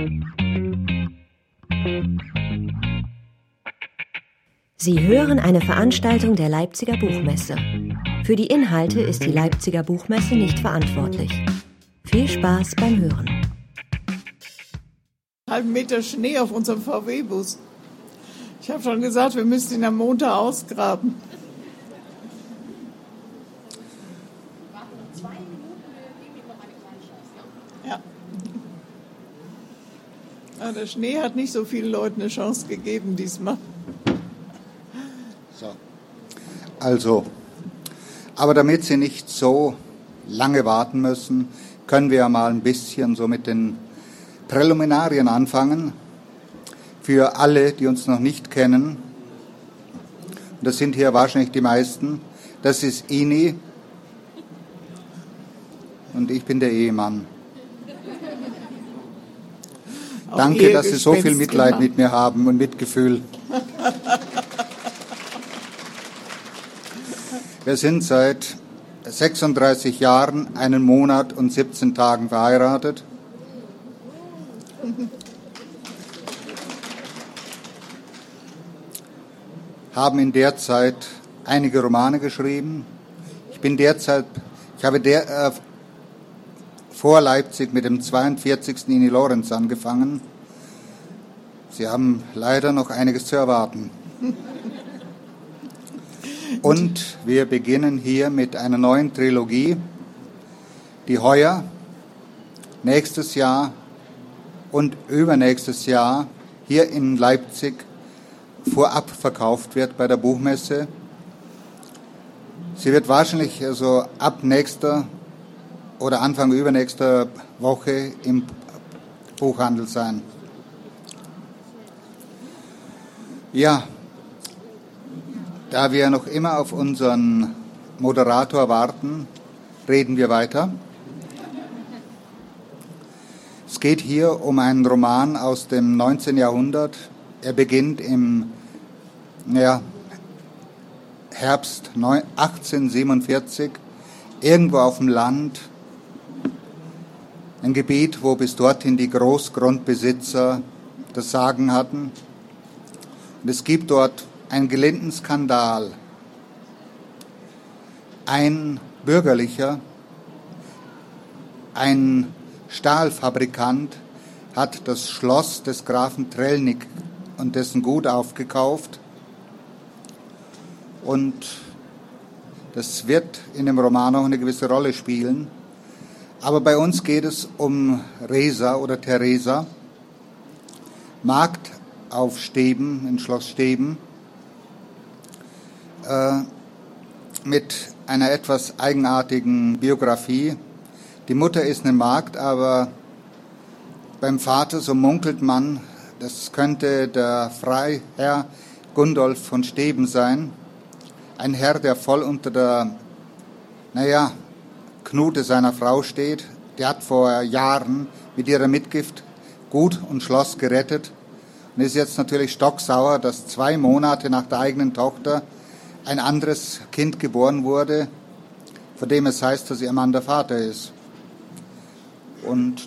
Sie hören eine Veranstaltung der Leipziger Buchmesse. Für die Inhalte ist die Leipziger Buchmesse nicht verantwortlich. Viel Spaß beim Hören. Halben Meter Schnee auf unserem VW-Bus. Ich habe schon gesagt, wir müssen ihn am Montag ausgraben. Ja. Ja, der Schnee hat nicht so vielen Leuten eine Chance gegeben diesmal. So. Also, aber damit Sie nicht so lange warten müssen, können wir ja mal ein bisschen so mit den Präliminarien anfangen. Für alle, die uns noch nicht kennen, das sind hier wahrscheinlich die meisten, das ist Ini und ich bin der Ehemann. Auch danke, dass Sie so viel Mitleid mit mir haben und Mitgefühl. Wir sind seit 36 Jahren, 1 Monat und 17 Tagen verheiratet. Haben in der Zeit einige Romane geschrieben. Ich habe vor Leipzig mit dem 42. Ini Lorenz angefangen. Sie haben leider noch einiges zu erwarten. Und wir beginnen hier mit einer neuen Trilogie, die heuer, nächstes Jahr und übernächstes Jahr hier in Leipzig vorab verkauft wird bei der Buchmesse. Sie wird wahrscheinlich also ab nächster oder Anfang übernächster Woche im Buchhandel sein. Ja, da wir noch immer auf unseren Moderator warten, reden wir weiter. Es geht hier um einen Roman aus dem 19. Jahrhundert. Er beginnt im Herbst 1847, irgendwo auf dem Land, ein Gebiet, wo bis dorthin die Großgrundbesitzer das Sagen hatten. Und es gibt dort einen gelinden Skandal. Ein Bürgerlicher, ein Stahlfabrikant hat das Schloss des Grafen Trellnick und dessen Gut aufgekauft. Und das wird in dem Roman auch eine gewisse Rolle spielen. Aber bei uns geht es um Resa oder Theresa, Magd auf Steben, in Schloss Steben, mit einer etwas eigenartigen Biografie. Die Mutter ist eine Magd, aber beim Vater, so munkelt man, das könnte der Freiherr Gundolf von Steben sein. Ein Herr, der voll unter der, Knute seiner Frau steht. Der hat vor Jahren mit ihrer Mitgift Gut und Schloss gerettet und ist jetzt natürlich stocksauer, dass 2 Monate nach der eigenen Tochter ein anderes Kind geboren wurde, von dem es heißt, dass ihr Mann der Vater ist. Und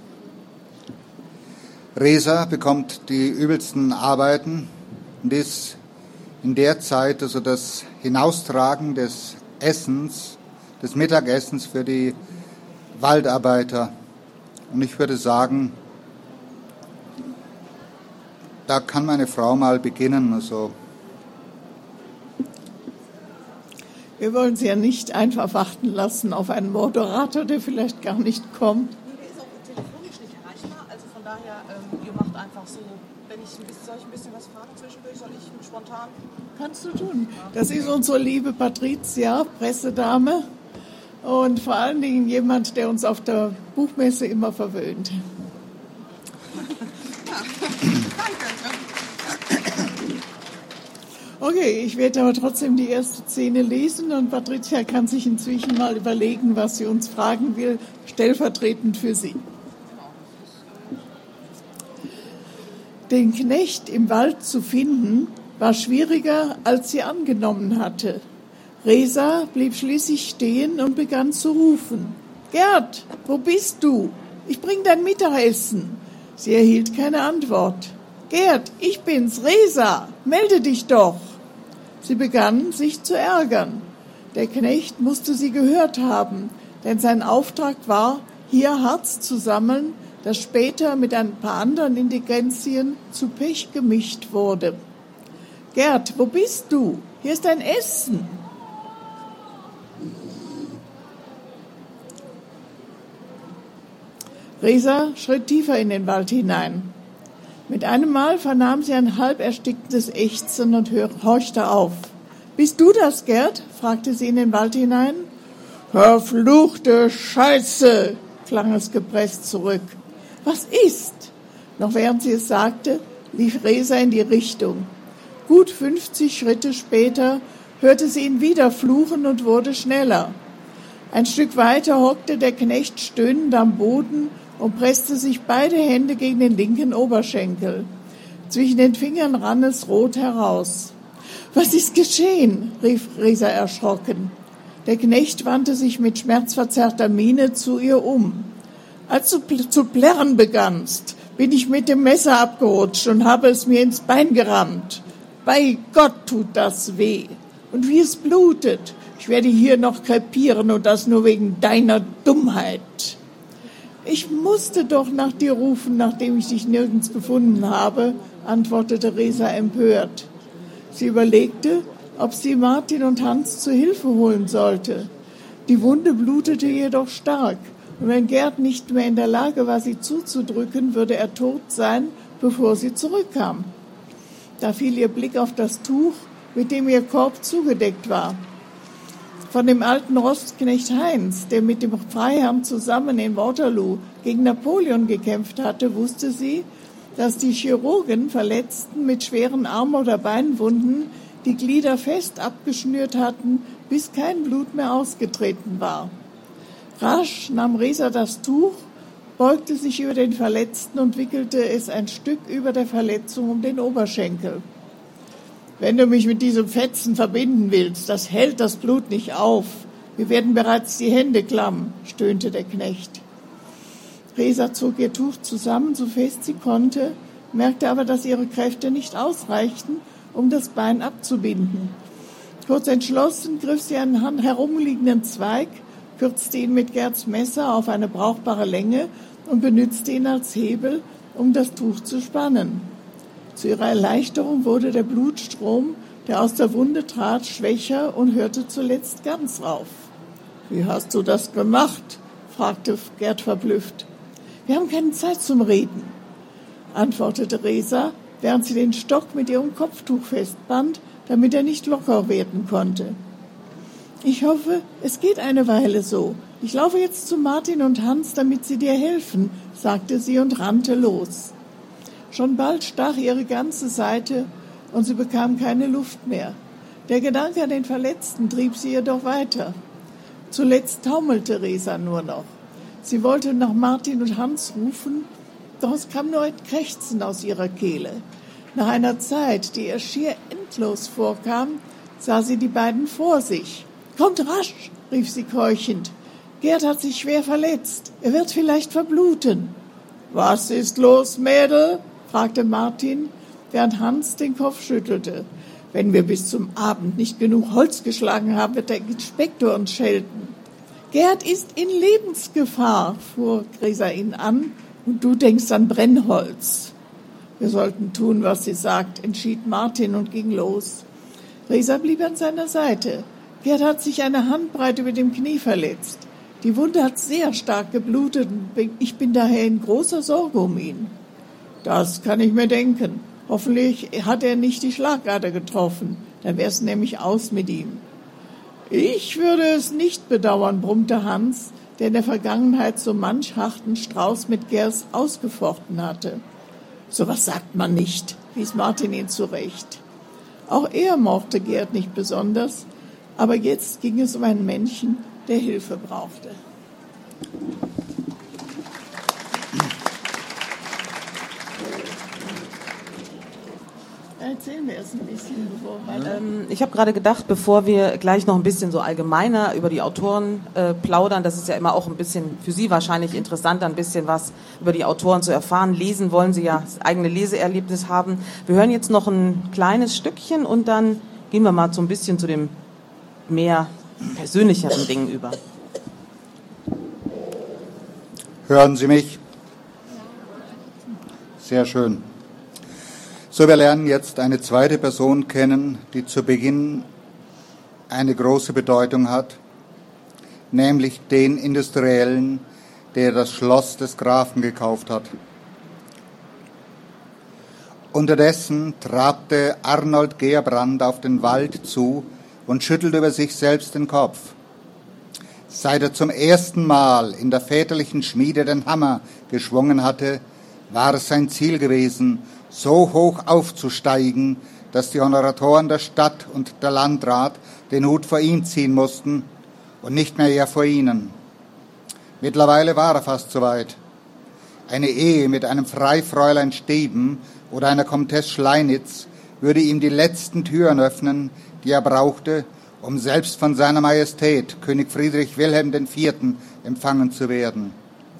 Resa bekommt die übelsten Arbeiten und ist in der Zeit also das Hinaustragen des Essens, des Mittagessens für die Waldarbeiter. Und ich würde sagen, da kann meine Frau mal beginnen. Also. Wir wollen Sie ja nicht einfach warten lassen auf einen Moderator, der vielleicht gar nicht kommt. Der ist auch telefonisch nicht erreichbar, also von daher, ihr macht einfach so, soll ich ein bisschen was fragen zwischendurch, soll ich spontan? Kannst du tun. Das ist unsere liebe Patricia, Pressedame und vor allen Dingen jemand, der uns auf der Buchmesse immer verwöhnt. Okay, ich werde aber trotzdem die erste Szene lesen und Patricia kann sich inzwischen mal überlegen, was sie uns fragen will, stellvertretend für sie. Den Knecht im Wald zu finden, war schwieriger, als sie angenommen hatte. Resa blieb schließlich stehen und begann zu rufen. »Gerd, wo bist du? Ich bring dein Mittagessen.« Sie erhielt keine Antwort. »Gerd, ich bin's, Resa, melde dich doch!« Sie begann, sich zu ärgern. Der Knecht musste sie gehört haben, denn sein Auftrag war, hier Harz zu sammeln, das später mit ein paar anderen Indigenzien zu Pech gemischt wurde. »Gerd, wo bist du? Hier ist dein Essen!« Resa schritt tiefer in den Wald hinein. Mit einem Mal vernahm sie ein halb erstickendes Ächzen und horchte auf. »Bist du das, Gerd?« fragte sie in den Wald hinein. »Verfluchte Scheiße«, klang es gepresst zurück. »Was ist?« Noch während sie es sagte, lief Resa in die Richtung. Gut 50 Schritte später hörte sie ihn wieder fluchen und wurde schneller. Ein Stück weiter hockte der Knecht stöhnend am Boden und presste sich beide Hände gegen den linken Oberschenkel. Zwischen den Fingern rann es rot heraus. »Was ist geschehen?« rief Resa erschrocken. Der Knecht wandte sich mit schmerzverzerrter Miene zu ihr um. »Als du zu plärren begannst, bin ich mit dem Messer abgerutscht und habe es mir ins Bein gerammt. Bei Gott tut das weh. Und wie es blutet. Ich werde hier noch krepieren und das nur wegen deiner Dummheit.« »Ich musste doch nach dir rufen, nachdem ich dich nirgends gefunden habe«, antwortete Resa empört. Sie überlegte, ob sie Martin und Hans zu Hilfe holen sollte. Die Wunde blutete jedoch stark, und wenn Gerd nicht mehr in der Lage war, sie zuzudrücken, würde er tot sein, bevor sie zurückkam. Da fiel ihr Blick auf das Tuch, mit dem ihr Korb zugedeckt war. Von dem alten Rostknecht Heinz, der mit dem Freiherrn zusammen in Waterloo gegen Napoleon gekämpft hatte, wusste sie, dass die Chirurgen Verletzten mit schweren Arm- oder Beinwunden die Glieder fest abgeschnürt hatten, bis kein Blut mehr ausgetreten war. Rasch nahm Resa das Tuch, beugte sich über den Verletzten und wickelte es ein Stück über der Verletzung um den Oberschenkel. »Wenn du mich mit diesem Fetzen verbinden willst, das hält das Blut nicht auf. Mir werden bereits die Hände klamm«, stöhnte der Knecht. Resa zog ihr Tuch zusammen, so fest sie konnte, merkte aber, dass ihre Kräfte nicht ausreichten, um das Bein abzubinden. Kurz entschlossen griff sie einen herumliegenden Zweig, kürzte ihn mit Gerds Messer auf eine brauchbare Länge und benützte ihn als Hebel, um das Tuch zu spannen. Zu ihrer Erleichterung wurde der Blutstrom, der aus der Wunde trat, schwächer und hörte zuletzt ganz auf. »Wie hast du das gemacht?« fragte Gerd verblüfft. »Wir haben keine Zeit zum Reden«, antwortete Resa, während sie den Stock mit ihrem Kopftuch festband, damit er nicht locker werden konnte. »Ich hoffe, es geht eine Weile so. Ich laufe jetzt zu Martin und Hans, damit sie dir helfen«, sagte sie und rannte los. Schon bald stach ihre ganze Seite und sie bekam keine Luft mehr. Der Gedanke an den Verletzten trieb sie jedoch weiter. Zuletzt taumelte Resa nur noch. Sie wollte nach Martin und Hans rufen, doch es kam nur ein Krächzen aus ihrer Kehle. Nach einer Zeit, die ihr schier endlos vorkam, sah sie die beiden vor sich. »Kommt rasch«, rief sie keuchend. »Gerd hat sich schwer verletzt. Er wird vielleicht verbluten.« »Was ist los, Mädel?« fragte Martin, während Hans den Kopf schüttelte. »Wenn wir bis zum Abend nicht genug Holz geschlagen haben, wird der Inspektor uns schelten.« »Gerd ist in Lebensgefahr«, fuhr Resa ihn an, »und du denkst an Brennholz.« »Wir sollten tun, was sie sagt«, entschied Martin und ging los. Resa blieb an seiner Seite. Gerd hat sich eine Handbreit über dem Knie verletzt. Die Wunde hat sehr stark geblutet und ich bin daher in großer Sorge um ihn.« »Das kann ich mir denken. Hoffentlich hat er nicht die Schlagader getroffen. Dann wäre es nämlich aus mit ihm.« »Ich würde es nicht bedauern«, brummte Hans, der in der Vergangenheit so manch harten Strauß mit Gers ausgefochten hatte. »So was sagt man nicht«, wies Martin ihn zurecht. Auch er mochte Gerd nicht besonders, aber jetzt ging es um einen Menschen, der Hilfe brauchte. Erzählen wir erst ein bisschen, bevor wir weiter. Ich habe gerade gedacht, bevor wir gleich noch ein bisschen so allgemeiner über die Autoren plaudern, das ist ja immer auch ein bisschen für Sie wahrscheinlich interessant, ein bisschen was über die Autoren zu erfahren. Lesen wollen Sie ja das eigene Leseerlebnis haben. Wir hören jetzt noch ein kleines Stückchen und dann gehen wir mal so ein bisschen zu dem mehr persönlicheren Dingen über. Hören Sie mich? Sehr schön. So, wir lernen jetzt eine zweite Person kennen, die zu Beginn eine große Bedeutung hat, nämlich den Industriellen, der das Schloss des Grafen gekauft hat. Unterdessen trabte Arnold Gerbrand auf den Wald zu und schüttelte über sich selbst den Kopf. Seit er zum ersten Mal in der väterlichen Schmiede den Hammer geschwungen hatte, war es sein Ziel gewesen, so hoch aufzusteigen, dass die Honoratoren der Stadt und der Landrat den Hut vor ihm ziehen mussten und nicht mehr er vor ihnen. Mittlerweile war er fast soweit. Eine Ehe mit einem Freifräulein Steben oder einer Komtesse Schleinitz würde ihm die letzten Türen öffnen, die er brauchte, um selbst von seiner Majestät, König Friedrich Wilhelm IV., empfangen zu werden.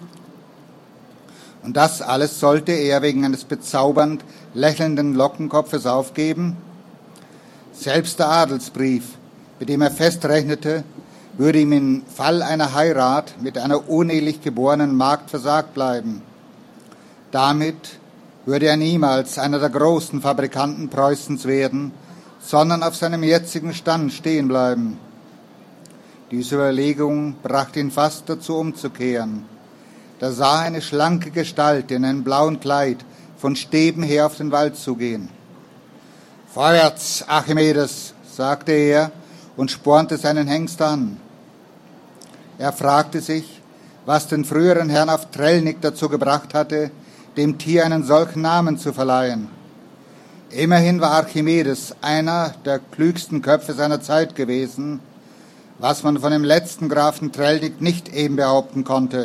Und das alles sollte er wegen eines bezaubernd lächelnden Lockenkopfes aufgeben? Selbst der Adelsbrief, mit dem er festrechnete, würde ihm im Fall einer Heirat mit einer unehelich geborenen Magd versagt bleiben. Damit würde er niemals einer der großen Fabrikanten Preußens werden, sondern auf seinem jetzigen Stand stehen bleiben. Diese Überlegung brachte ihn fast dazu umzukehren. Da sah eine schlanke Gestalt in einem blauen Kleid von Steben her auf den Wald zugehen. »Vorwärts, Archimedes«, sagte er und spornte seinen Hengst an. Er fragte sich, was den früheren Herrn auf Trellnick dazu gebracht hatte, dem Tier einen solchen Namen zu verleihen. Immerhin war Archimedes einer der klügsten Köpfe seiner Zeit gewesen, was man von dem letzten Grafen Trellnick nicht eben behaupten konnte.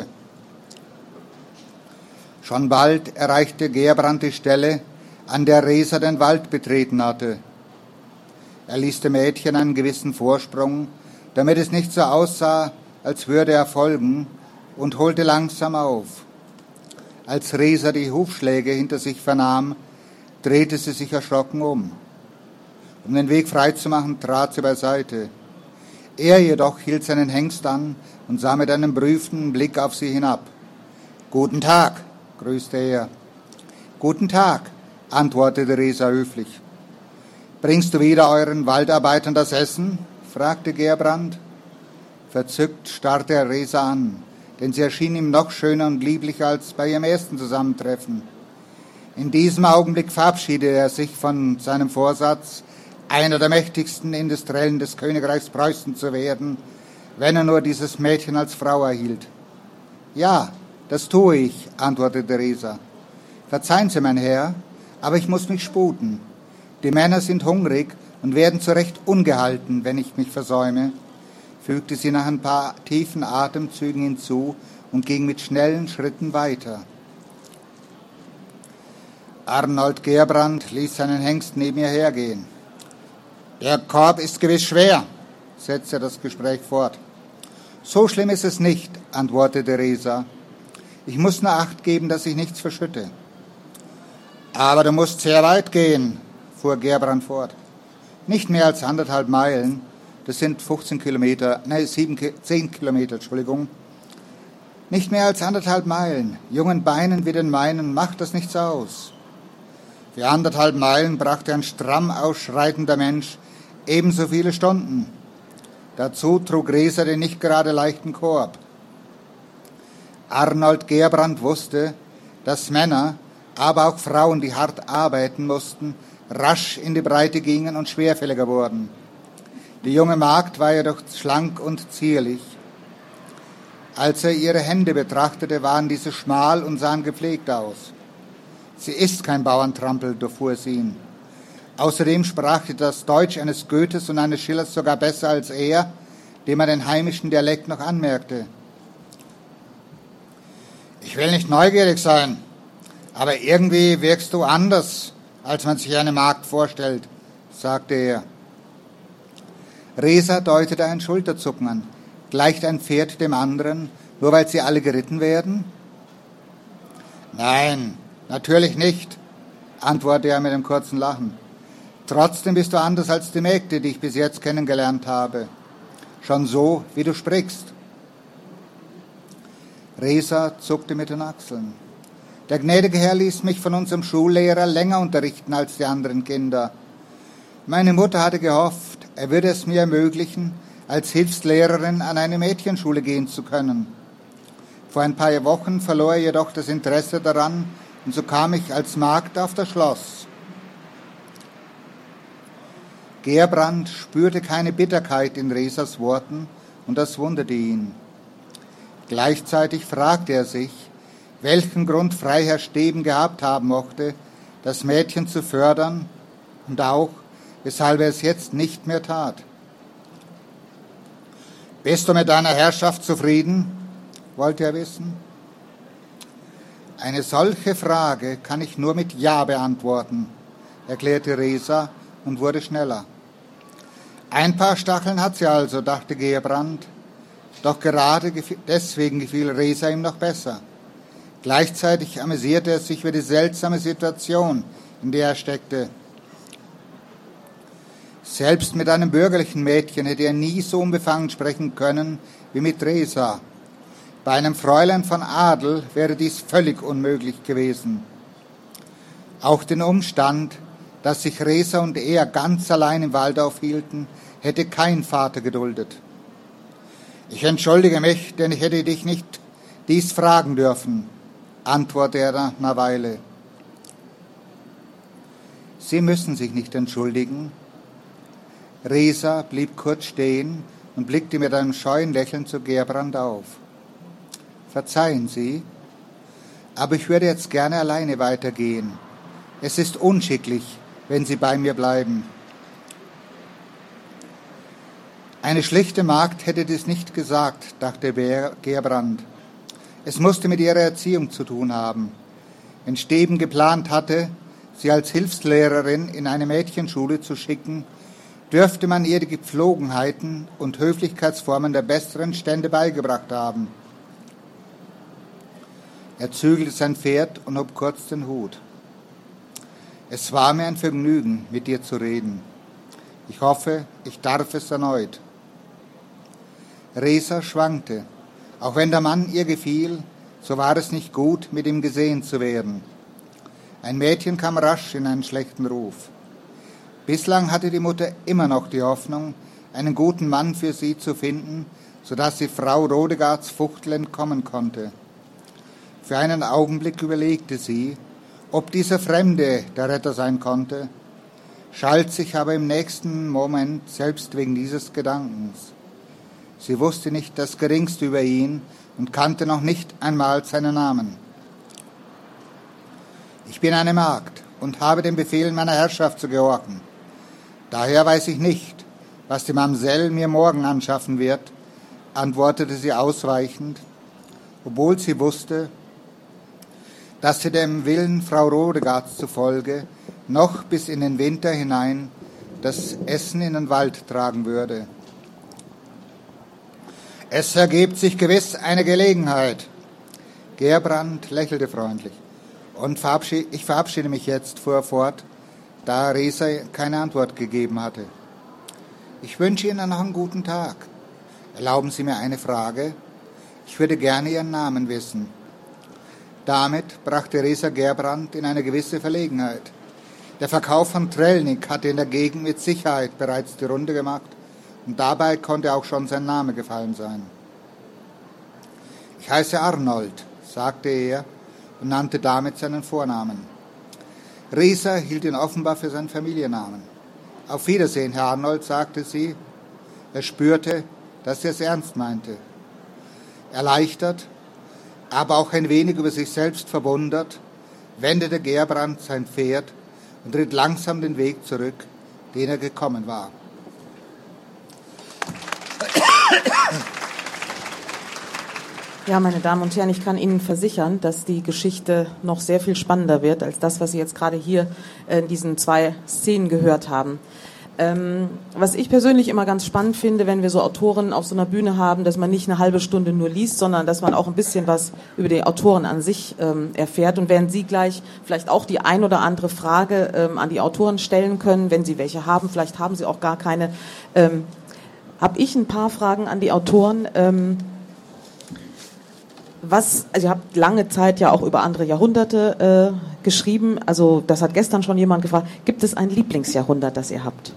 Schon bald erreichte Gerbrand die Stelle, an der Reser den Wald betreten hatte. Er ließ dem Mädchen einen gewissen Vorsprung, damit es nicht so aussah, als würde er folgen, und holte langsam auf. Als Reser die Hufschläge hinter sich vernahm, drehte sie sich erschrocken um. Um den Weg freizumachen, trat sie beiseite. Er jedoch hielt seinen Hengst an und sah mit einem prüfenden Blick auf sie hinab. »Guten Tag«, grüßte er. »Guten Tag«, antwortete Reser höflich. »Bringst du wieder euren Waldarbeitern das Essen?« fragte Gerbrand. Verzückt starrte er Reser an, denn sie erschien ihm noch schöner und lieblicher als bei ihrem ersten Zusammentreffen. In diesem Augenblick verabschiedete er sich von seinem Vorsatz, einer der mächtigsten Industriellen des Königreichs Preußen zu werden, wenn er nur dieses Mädchen als Frau erhielt. »Ja, das tue ich«, antwortete Reser. »Verzeihen Sie, mein Herr, aber ich muss mich sputen. Die Männer sind hungrig und werden zu Recht ungehalten, wenn ich mich versäume«, fügte sie nach ein paar tiefen Atemzügen hinzu und ging mit schnellen Schritten weiter. Arnold Gerbrand ließ seinen Hengst neben ihr hergehen. »Der Korb ist gewiss schwer«, setzte das Gespräch fort. »So schlimm ist es nicht«, antwortete Reser. »Ich muss nur Acht geben, dass ich nichts verschütte.« »Aber du musst sehr weit gehen«, fuhr Gerbrand fort. »Nicht mehr als 1,5 Meilen. Das sind 10 Kilometer. Nicht mehr als 1,5 Meilen. Jungen Beinen wie den meinen macht das nichts aus.« Für 1,5 Meilen brachte ein stramm ausschreitender Mensch ebenso viele Stunden. Dazu trug Reser den nicht gerade leichten Korb. Arnold Gerbrand wusste, dass Männer, aber auch Frauen, die hart arbeiten mussten, rasch in die Breite gingen und schwerfälliger wurden. Die junge Magd war jedoch schlank und zierlich. Als er ihre Hände betrachtete, waren diese schmal und sahen gepflegt aus. »Sie ist kein Bauerntrampel«, durchfuhr sie ihn. Außerdem sprach sie das Deutsch eines Goethes und eines Schillers sogar besser als er, dem er den heimischen Dialekt noch anmerkte. »Ich will nicht neugierig sein, aber irgendwie wirkst du anders«, als man sich eine Magd vorstellt, sagte er. Resa deutete ein Schulterzucken an. Gleicht ein Pferd dem anderen, nur weil sie alle geritten werden? Nein, natürlich nicht, antwortete er mit einem kurzen Lachen. Trotzdem bist du anders als die Mägde, die ich bis jetzt kennengelernt habe. Schon so, wie du sprichst. Resa zuckte mit den Achseln. Der gnädige Herr ließ mich von unserem Schullehrer länger unterrichten als die anderen Kinder. Meine Mutter hatte gehofft, er würde es mir ermöglichen, als Hilfslehrerin an eine Mädchenschule gehen zu können. Vor ein paar Wochen verlor er jedoch das Interesse daran und so kam ich als Magd auf das Schloss. Gerbrand spürte keine Bitterkeit in Resas Worten und das wunderte ihn. Gleichzeitig fragte er sich, welchen Grund Freiherr Steben gehabt haben mochte, das Mädchen zu fördern und auch, weshalb er es jetzt nicht mehr tat. Bist du mit deiner Herrschaft zufrieden? Wollte er wissen. Eine solche Frage kann ich nur mit Ja beantworten, erklärte Resa und wurde schneller. Ein paar Stacheln hat sie also, dachte Gerbrand, doch gerade deswegen gefiel Resa ihm noch besser. Gleichzeitig amüsierte er sich über die seltsame Situation, in der er steckte. Selbst mit einem bürgerlichen Mädchen hätte er nie so unbefangen sprechen können wie mit Resa. Bei einem Fräulein von Adel wäre dies völlig unmöglich gewesen. Auch den Umstand, dass sich Resa und er ganz allein im Wald aufhielten, hätte kein Vater geduldet. Ich entschuldige mich, denn ich hätte dich nicht dies fragen dürfen, antwortete er nach einer Weile. Sie müssen sich nicht entschuldigen. Resa blieb kurz stehen und blickte mit einem scheuen Lächeln zu Gerbrand auf. Verzeihen Sie, aber ich würde jetzt gerne alleine weitergehen. Es ist unschicklich, wenn Sie bei mir bleiben. Eine schlichte Magd hätte dies nicht gesagt, dachte Gerbrand. Es musste mit ihrer Erziehung zu tun haben. Wenn Steben geplant hatte, sie als Hilfslehrerin in eine Mädchenschule zu schicken, dürfte man ihr die Gepflogenheiten und Höflichkeitsformen der besseren Stände beigebracht haben. Er zügelte sein Pferd und hob kurz den Hut. Es war mir ein Vergnügen, mit dir zu reden. Ich hoffe, ich darf es erneut. Resa schwankte. Auch wenn der Mann ihr gefiel, so war es nicht gut, mit ihm gesehen zu werden. Ein Mädchen kam rasch in einen schlechten Ruf. Bislang hatte die Mutter immer noch die Hoffnung, einen guten Mann für sie zu finden, sodass sie Frau Rodegards Fuchtel entkommen konnte. Für einen Augenblick überlegte sie, ob dieser Fremde der Retter sein konnte, schalt sich aber im nächsten Moment selbst wegen dieses Gedankens. Sie wusste nicht das Geringste über ihn und kannte noch nicht einmal seinen Namen. Ich bin eine Magd und habe den Befehlen meiner Herrschaft zu gehorchen. Daher weiß ich nicht, was die Mamsell mir morgen anschaffen wird, antwortete sie ausweichend, obwohl sie wusste, dass sie dem Willen Frau Rodegards zufolge noch bis in den Winter hinein das Essen in den Wald tragen würde. Es ergibt sich gewiss eine Gelegenheit. Gerbrand lächelte freundlich. Und ich verabschiede mich jetzt, fuhr er fort, da Resa keine Antwort gegeben hatte. Ich wünsche Ihnen noch einen guten Tag. Erlauben Sie mir eine Frage? Ich würde gerne Ihren Namen wissen. Damit brachte Resa Gerbrand in eine gewisse Verlegenheit. Der Verkauf von Trellnik hatte in der Gegend mit Sicherheit bereits die Runde gemacht und dabei konnte auch schon sein Name gefallen sein. Ich heiße Arnold, sagte er und nannte damit seinen Vornamen. Resa hielt ihn offenbar für seinen Familiennamen. Auf Wiedersehen, Herr Arnold, sagte sie. Er spürte, dass er es ernst meinte. Erleichtert, aber auch ein wenig über sich selbst verwundert, wendete Gerbrand sein Pferd und ritt langsam den Weg zurück, den er gekommen war. Ja, meine Damen und Herren, ich kann Ihnen versichern, dass die Geschichte noch sehr viel spannender wird als das, was Sie jetzt gerade hier in diesen 2 Szenen gehört haben. Was ich persönlich immer ganz spannend finde, wenn wir so Autoren auf so einer Bühne haben, dass man nicht eine halbe Stunde nur liest, sondern dass man auch ein bisschen was über die Autoren an sich erfährt. Und während Sie gleich vielleicht auch die ein oder andere Frage an die Autoren stellen können, wenn Sie welche haben, vielleicht haben Sie auch gar keine, habe ich ein paar Fragen an die Autoren. Also ihr habt lange Zeit ja auch über andere Jahrhunderte geschrieben, also das hat gestern schon jemand gefragt, gibt es ein Lieblingsjahrhundert, das ihr habt?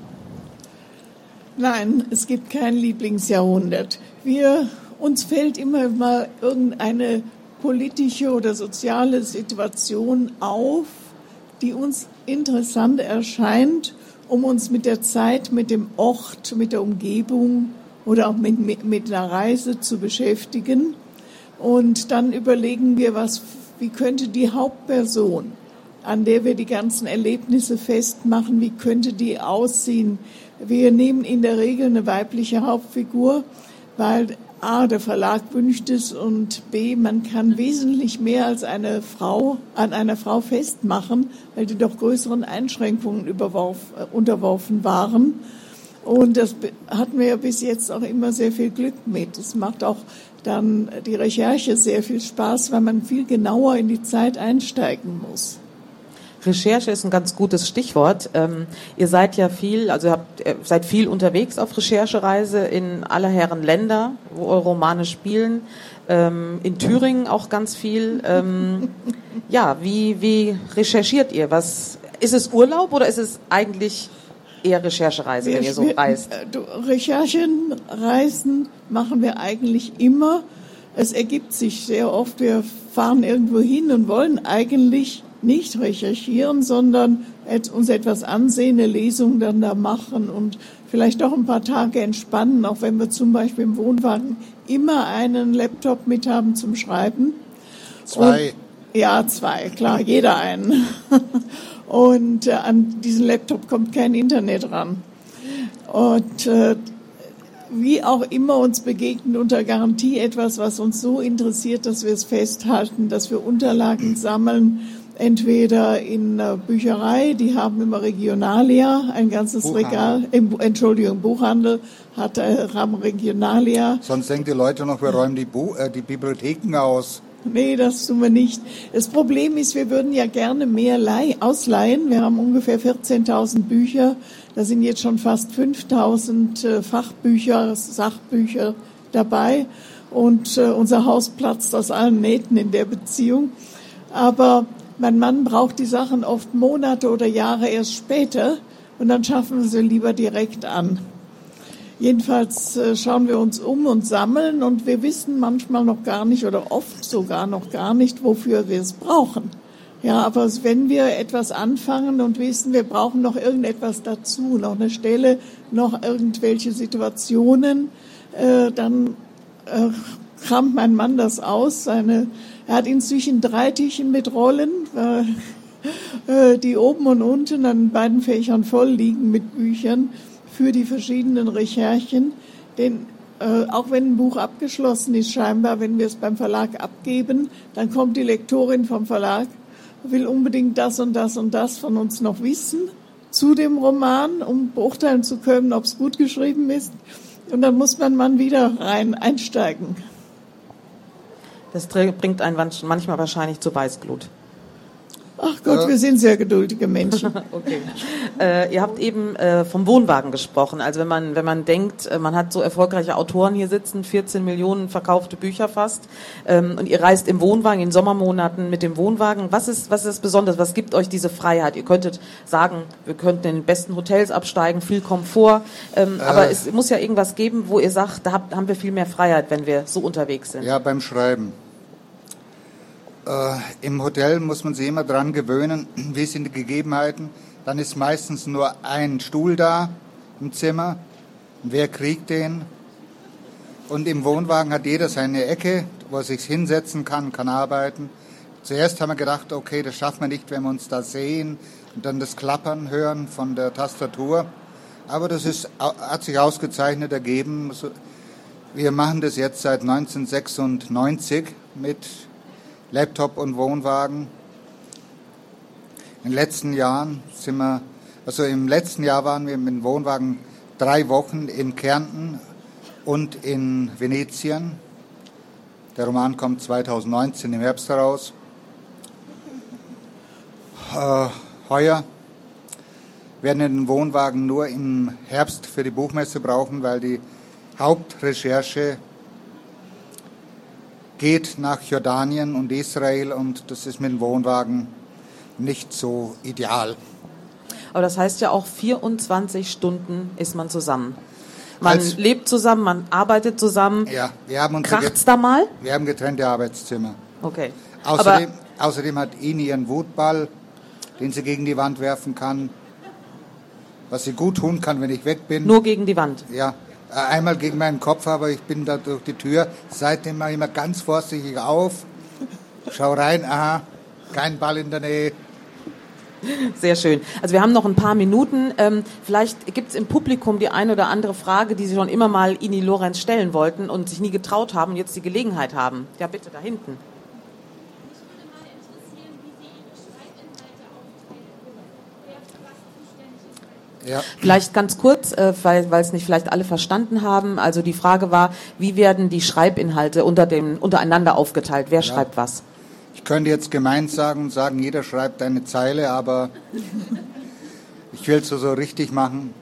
Nein, es gibt kein Lieblingsjahrhundert. Uns fällt immer mal irgendeine politische oder soziale Situation auf, die uns interessant erscheint, um uns mit der Zeit, mit dem Ort, mit der Umgebung oder auch mit einer Reise zu beschäftigen. Und dann überlegen wir, wie könnte die Hauptperson, an der wir die ganzen Erlebnisse festmachen, wie könnte die aussehen? Wir nehmen in der Regel eine weibliche Hauptfigur, weil A, der Verlag wünscht es und B, man kann wesentlich mehr als eine Frau an einer Frau festmachen, weil die doch größeren Einschränkungen unterworfen waren. Und das hatten wir ja bis jetzt auch immer sehr viel Glück mit. Es macht auch dann die Recherche sehr viel Spaß, weil man viel genauer in die Zeit einsteigen muss. Recherche ist ein ganz gutes Stichwort. Ihr seid ja seid viel unterwegs auf Recherchereise in aller Herren Länder, wo eure Romane spielen. In Thüringen auch ganz viel. Wie recherchiert ihr? Ist es Urlaub oder ist es eigentlich eher Recherchereise, wenn ihr so reist? Recherchenreisen machen wir eigentlich immer. Es ergibt sich sehr oft, wir fahren irgendwo hin und wollen eigentlich nicht recherchieren, sondern uns etwas ansehen, eine Lesung dann da machen und vielleicht auch ein paar Tage entspannen, auch wenn wir zum Beispiel im Wohnwagen immer einen Laptop mit haben zum Schreiben. 2. Ja, 2, klar, jeder einen. Und an diesen Laptop kommt kein Internet ran. Und wie auch immer uns begegnet unter Garantie etwas, was uns so interessiert, dass wir es festhalten, dass wir Unterlagen sammeln, entweder in der Bücherei, die haben immer Regionalia, ein ganzes Buchhandel. Regal, Buchhandel haben Regionalia. Sonst denken die Leute noch, wir räumen die Bibliotheken aus. Nee, das tun wir nicht. Das Problem ist, wir würden ja gerne mehr ausleihen. Wir haben ungefähr 14.000 Bücher. Da sind jetzt schon fast 5.000 Fachbücher, Sachbücher dabei. Und unser Haus platzt aus allen Nähten in der Beziehung. Aber mein Mann braucht die Sachen oft Monate oder Jahre erst später. Und dann schaffen wir sie lieber direkt an. Jedenfalls schauen wir uns um und sammeln und wir wissen manchmal noch gar nicht oder oft sogar noch gar nicht, wofür wir es brauchen. Ja, aber wenn wir etwas anfangen und wissen, wir brauchen noch irgendetwas dazu, noch eine Stelle, noch irgendwelche Situationen, dann kramt mein Mann das aus. Er hat inzwischen 3 Tischen mit Rollen, die oben und unten an beiden Fächern voll liegen mit Büchern für die verschiedenen Recherchen, denn auch wenn ein Buch abgeschlossen ist, scheinbar, wenn wir es beim Verlag abgeben, dann kommt die Lektorin vom Verlag, will unbedingt das und das und das von uns noch wissen zu dem Roman, um beurteilen zu können, ob es gut geschrieben ist. Und dann muss man wieder einsteigen. Das bringt einen manchmal wahrscheinlich zur Weißglut. Ach Gott, wir sind sehr geduldige Menschen. Okay. Ihr habt eben vom Wohnwagen gesprochen. Also wenn man denkt, man hat so erfolgreiche Autoren hier sitzen, 14 Millionen verkaufte Bücher fast, und ihr reist im Wohnwagen in Sommermonaten mit dem Wohnwagen. Was ist das Besondere? Was gibt euch diese Freiheit? Ihr könntet sagen, wir könnten in den besten Hotels absteigen, viel Komfort, aber es muss ja irgendwas geben, wo ihr sagt, da haben wir viel mehr Freiheit, wenn wir so unterwegs sind. Ja, beim Schreiben. Im Hotel muss man sich immer dran gewöhnen, wie sind die Gegebenheiten. Dann ist meistens nur ein Stuhl da im Zimmer. Wer kriegt den? Und im Wohnwagen hat jeder seine Ecke, wo er sich hinsetzen kann arbeiten. Zuerst haben wir gedacht, okay, das schaffen wir nicht, wenn wir uns da sehen und dann das Klappern hören von der Tastatur. Aber das hat sich ausgezeichnet ergeben. Wir machen das jetzt seit 1996 mit Laptop und Wohnwagen. In den letzten Jahren im letzten Jahr waren wir mit dem Wohnwagen 3 Wochen in Kärnten und in Venetien. Der Roman kommt 2019 im Herbst heraus. Heuer werden wir den Wohnwagen nur im Herbst für die Buchmesse brauchen, weil die Hauptrecherche geht nach Jordanien und Israel und das ist mit dem Wohnwagen nicht so ideal. Aber das heißt ja auch, 24 Stunden ist man zusammen. Man lebt zusammen, man arbeitet zusammen. Ja, wir haben kracht's da mal? Wir haben getrennte Arbeitszimmer. Okay. Außerdem hat Ini ihren Wutball, den sie gegen die Wand werfen kann. Was sie gut tun kann, wenn ich weg bin. Nur gegen die Wand? Ja, einmal gegen meinen Kopf, aber ich bin da durch die Tür. Seitdem mache ich immer ganz vorsichtig auf, schau rein, aha, kein Ball in der Nähe. Sehr schön. Also wir haben noch ein paar Minuten. Vielleicht gibt es im Publikum die eine oder andere Frage, die Sie schon immer mal Ini Lorenz stellen wollten und sich nie getraut haben und jetzt die Gelegenheit haben. Ja, bitte, da hinten. Ja. Vielleicht ganz kurz, weil es nicht vielleicht alle verstanden haben. Also die Frage war, wie werden die Schreibinhalte untereinander aufgeteilt? Wer schreibt was? Ich könnte jetzt gemein sagen, jeder schreibt eine Zeile, aber ich will es so richtig machen.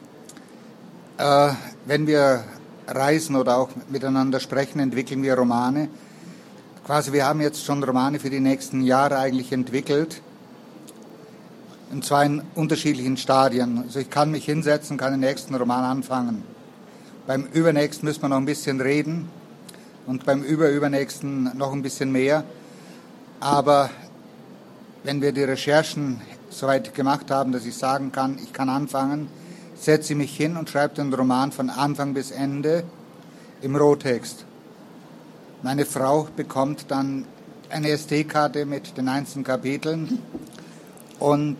Wenn wir reisen oder auch miteinander sprechen, entwickeln wir Romane. Quasi, wir haben jetzt schon Romane für die nächsten Jahre eigentlich entwickelt. Und zwar in unterschiedlichen Stadien. Also ich kann mich hinsetzen, kann den nächsten Roman anfangen. Beim übernächsten müssen wir noch ein bisschen reden und beim übernächsten noch ein bisschen mehr. Aber wenn wir die Recherchen soweit gemacht haben, dass ich sagen kann, ich kann anfangen, setze ich mich hin und schreibe den Roman von Anfang bis Ende im Rohtext. Meine Frau bekommt dann eine SD-Karte mit den einzelnen Kapiteln und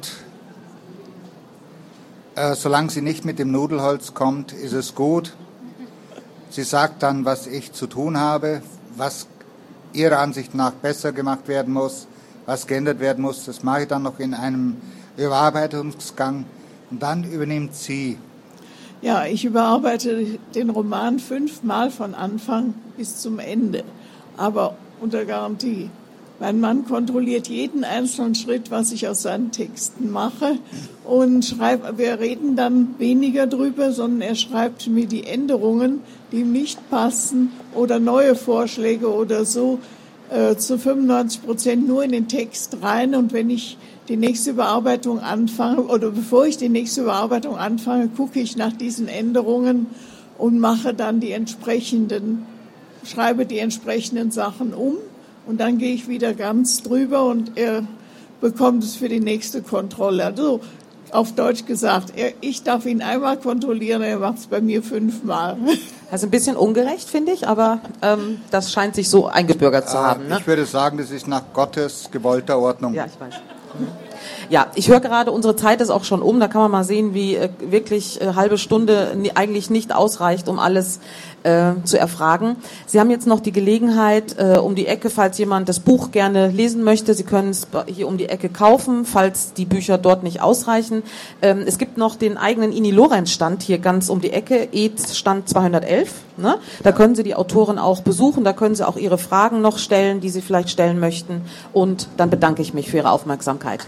solange sie nicht mit dem Nudelholz kommt, ist es gut. Sie sagt dann, was ich zu tun habe, was ihrer Ansicht nach besser gemacht werden muss, was geändert werden muss. Das mache ich dann noch in einem Überarbeitungsgang und dann übernimmt sie. Ja, ich überarbeite den Roman 5-mal von Anfang bis zum Ende, aber unter Garantie. Mein Mann kontrolliert jeden einzelnen Schritt, was ich aus seinen Texten mache und wir reden dann weniger drüber, sondern er schreibt mir die Änderungen, die ihm nicht passen oder neue Vorschläge oder so zu 95% nur in den Text rein. Und wenn ich die nächste Überarbeitung anfange oder bevor ich die nächste Überarbeitung anfange, gucke ich nach diesen Änderungen und mache dann schreibe die entsprechenden Sachen um. Und dann gehe ich wieder ganz drüber und er bekommt es für die nächste Kontrolle. Also auf Deutsch gesagt, ich darf ihn einmal kontrollieren, er macht es bei mir 5-mal. Also ein bisschen ungerecht, finde ich, aber das scheint sich so eingebürgert zu haben. Ne? Ich würde sagen, das ist nach Gottes gewollter Ordnung. Ja, ich weiß. Ja, ich höre gerade, unsere Zeit ist auch schon um. Da kann man mal sehen, wie wirklich halbe Stunde eigentlich nicht ausreicht, um alles zu erfragen. Sie haben jetzt noch die Gelegenheit um die Ecke, falls jemand das Buch gerne lesen möchte. Sie können es hier um die Ecke kaufen, falls die Bücher dort nicht ausreichen. Es gibt noch den eigenen Ini Lorenz Stand hier ganz um die Ecke, Stand 211. Ne? Da können Sie die Autorin auch besuchen. Da können Sie auch Ihre Fragen noch stellen, die Sie vielleicht stellen möchten. Und dann bedanke ich mich für Ihre Aufmerksamkeit.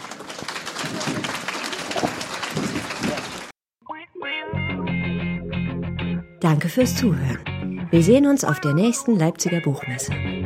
Danke fürs Zuhören. Wir sehen uns auf der nächsten Leipziger Buchmesse.